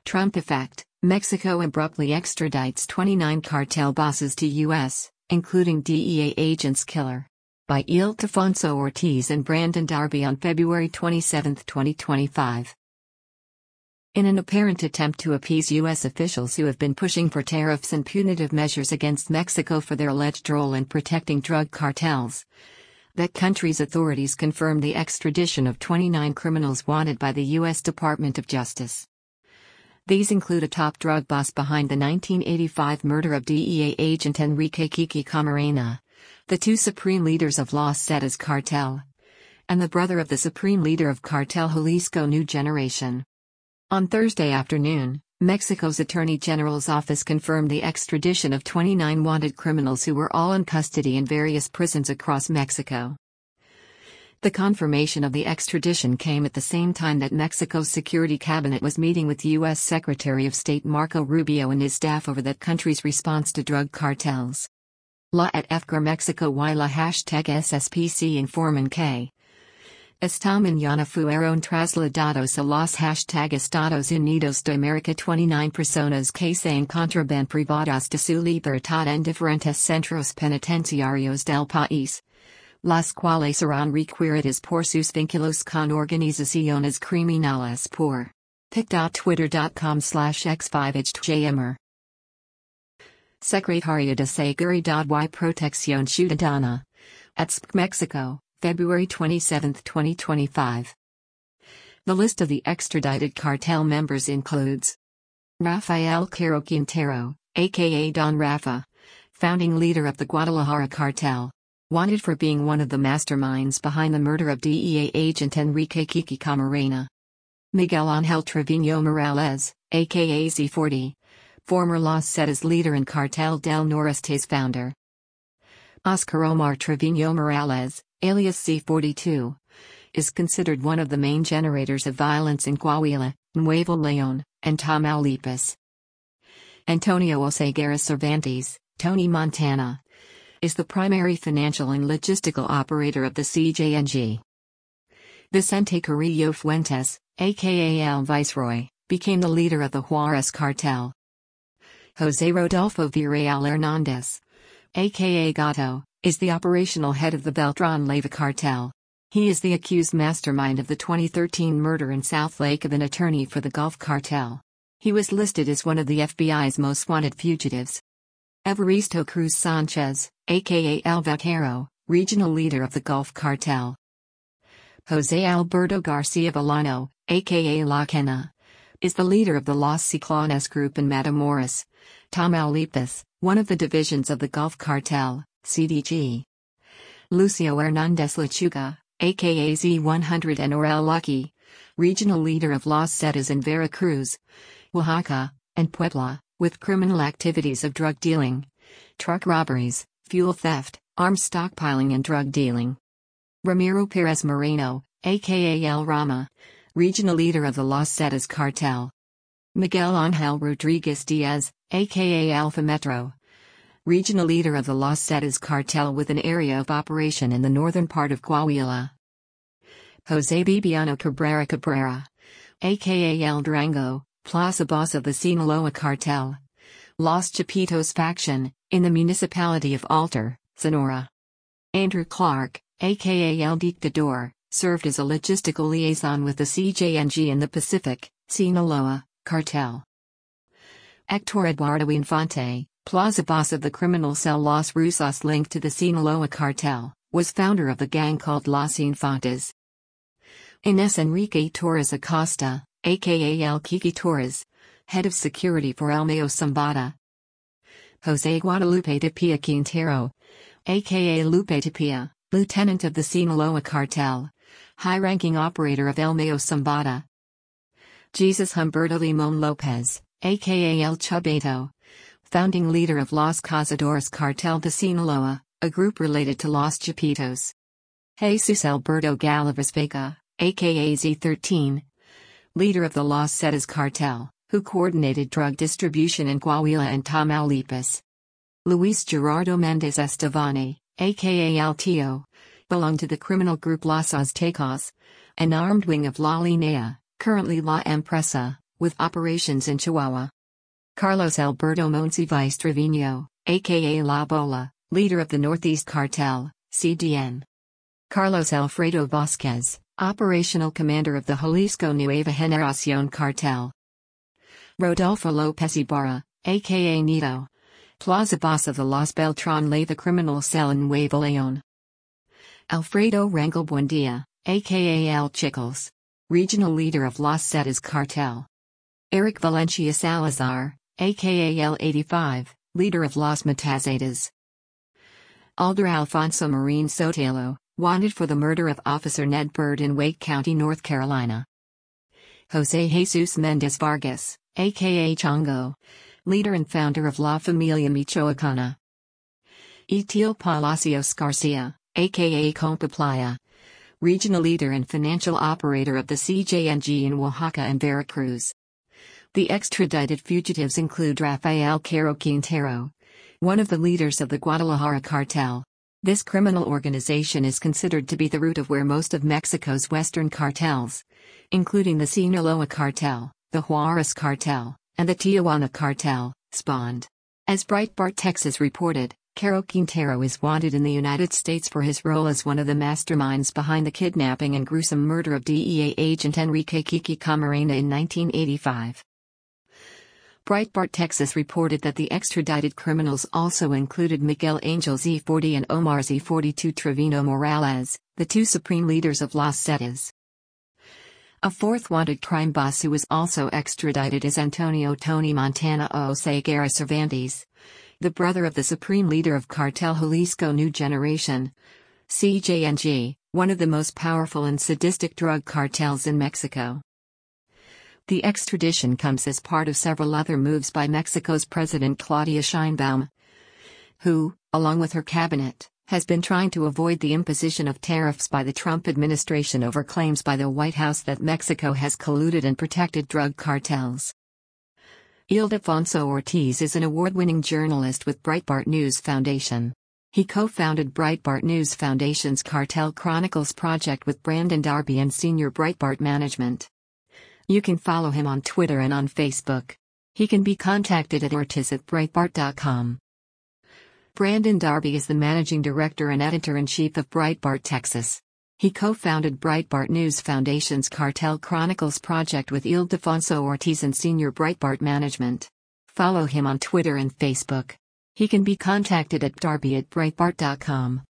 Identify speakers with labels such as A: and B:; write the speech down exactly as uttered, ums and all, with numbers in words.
A: Trump effect: Mexico abruptly extradites twenty-nine cartel bosses to U S, including D E A agents. Killer. By Ildefonso Ortiz and Brandon Darby on February twenty-seventh, twenty twenty-five. In an apparent attempt to appease U S officials who have been pushing for tariffs and punitive measures against Mexico for their alleged role in protecting drug cartels, that country's authorities confirmed the extradition of twenty-nine criminals wanted by the U S Department of Justice. These include a top drug boss behind the nineteen eighty-five murder of D E A agent Enrique Kiki Camarena, the two supreme leaders of Los Zetas cartel, and the brother of the supreme leader of Cartel Jalisco New Generation. On Thursday afternoon, Mexico's Attorney General's office confirmed the extradition of twenty-nine wanted criminals who were all in custody in various prisons across Mexico. The confirmation of the extradition came at the same time that Mexico's Security Cabinet was meeting with U S Secretary of State Marco Rubio and his staff over that country's response to drug cartels. La at F G R Mexico y la hashtag S S P C informan que esta mañana fueron trasladados a los hashtag Estados Unidos de América twenty-nine personas que se encontraban privadas de su libertad en diferentes centros penitenciarios del país, las cuales serán requeridas por sus vínculos con organizaciones criminales por pic.twitter.com slash x5hjmer. Secretaría de Seguridad y Protección Ciudadana. At S P C Mexico, February twenty-seventh, twenty twenty-five. The list of the extradited cartel members includes Rafael Caro Quintero, aka Don Rafa, founding leader of the Guadalajara cartel, wanted for being one of the masterminds behind the murder of D E A agent Enrique Kiki Camarena. Miguel Ángel Trevino Morales, aka Z forty, former Los Zetas leader and Cartel del Noreste's founder. Oscar Omar Trevino Morales, alias C forty-two, is considered one of the main generators of violence in Coahuila, Nuevo León, and Tamaulipas. Antonio Oseguera Cervantes, Tony Montana, is the primary financial and logistical operator of the C J N G. Vicente Carrillo Fuentes, aka El Viceroy, became the leader of the Juarez cartel. José Rodolfo Villarreal Hernández, aka Gato, is the operational head of the Beltrán Leyva cartel. He is the accused mastermind of the twenty thirteen murder in South Lake of an attorney for the Gulf Cartel. He was listed as one of the F B I's most wanted fugitives. Evaristo Cruz Sanchez, aka El Vaquero, regional leader of the Gulf Cartel. José Alberto García Villano, aka La Quena, is the leader of the Los Ciclones group in Matamoros, Tamaulipas, one of the divisions of the Gulf Cartel, C D G. Lucio Hernández Lechuga, aka Z one hundred and Orel Lucky, regional leader of Los Zetas in Veracruz, Oaxaca, and Puebla, with criminal activities of drug dealing, truck robberies, fuel theft, arms stockpiling and drug dealing. Ramiro Perez Moreno, aka El Rama, regional leader of the Los Zetas cartel. Miguel Ángel Rodríguez Diaz, aka Alpha Metro, regional leader of the Los Zetas cartel with an area of operation in the northern part of Coahuila. José Bibiano Cabrera Cabrera, aka El Durango, plaza boss of the Sinaloa cartel, Los Chapitos faction, in the municipality of Altar, Sonora. Andrew Clark, aka El Dictador, served as a logistical liaison with the C J N G in the Pacific, Sinaloa, cartel. Hector Eduardo Infante, plaza boss of the criminal cell Los Rusos linked to the Sinaloa cartel, was founder of the gang called Los Infantes. Inés Enrique Torres Acosta, aka El Kiki Torres, head of security for El Mayo Zambada. José Guadalupe Tapia Quintero, aka Lupe Tapia, lieutenant of the Sinaloa cartel, high-ranking operator of El Mayo Zambada. Jesus Humberto Limón López, aka El Chubeto, founding leader of Los Cazadores Cartel de Sinaloa, a group related to Los Chapitos. Jesus Alberto Galvez Vega, aka Z thirteen, leader of the Los Zetas cartel, who coordinated drug distribution in Coahuila and Tamaulipas. Luis Gerardo Mendez Estevani, aka El Tío, belonged to the criminal group Los Aztecas, an armed wing of La Linea, currently La Empresa, with operations in Chihuahua. Carlos Alberto Monsiváis Trevino, aka La Bola, leader of the Northeast Cartel, C D N. Carlos Alfredo Vázquez, operational commander of the Jalisco Nueva Generación Cartel. Rodolfo López Ibarra, aka Nito, plaza boss of the Los Beltran Leyva criminal cell in Nuevo León. Alfredo Rangel Buendia, aka El Chicles, regional leader of Los Zetas cartel. Eric Valencia Salazar, aka El eighty-five, leader of Los Matazetas. Alder Alfonso Marin Sotelo, wanted for the murder of Officer Ned Bird in Wake County, North Carolina. José Jesus Méndez Vargas, aka Chongo, leader and founder of La Familia Michoacana. Etiel Palacios Garcia, aka Compa Playa, regional leader and financial operator of the C J N G in Oaxaca and Veracruz. The extradited fugitives include Rafael Caro Quintero, one of the leaders of the Guadalajara cartel. This criminal organization is considered to be the root of where most of Mexico's western cartels, including the Sinaloa cartel, the Juarez cartel, and the Tijuana cartel, spawned. As Breitbart Texas reported, Caro Quintero is wanted in the United States for his role as one of the masterminds behind the kidnapping and gruesome murder of D E A agent Enrique Kiki Camarena in nineteen eighty-five. Breitbart Texas reported that the extradited criminals also included Miguel Angel Z forty and Omar Z forty-two Trevino Morales, the two supreme leaders of Los Zetas. A fourth wanted crime boss who was also extradited is Antonio Tony Montana Oseguera Cervantes, the brother of the supreme leader of Cartel Jalisco New Generation, C J N G, one of the most powerful and sadistic drug cartels in Mexico. The extradition comes as part of several other moves by Mexico's President Claudia Sheinbaum, who, along with her cabinet, has been trying to avoid the imposition of tariffs by the Trump administration over claims by the White House that Mexico has colluded and protected drug cartels. Ildefonso Ortiz is an award-winning journalist with Breitbart News Foundation. He co-founded Breitbart News Foundation's Cartel Chronicles project with Brandon Darby and senior Breitbart management. You can follow him on Twitter and on Facebook. He can be contacted at ortiz at breitbart dot com. Brandon Darby is the managing director and editor-in-chief of Breitbart Texas. He co-founded Breitbart News Foundation's Cartel Chronicles project with Ildefonso Ortiz and senior Breitbart management. Follow him on Twitter and Facebook. He can be contacted at darby at breitbart dot com.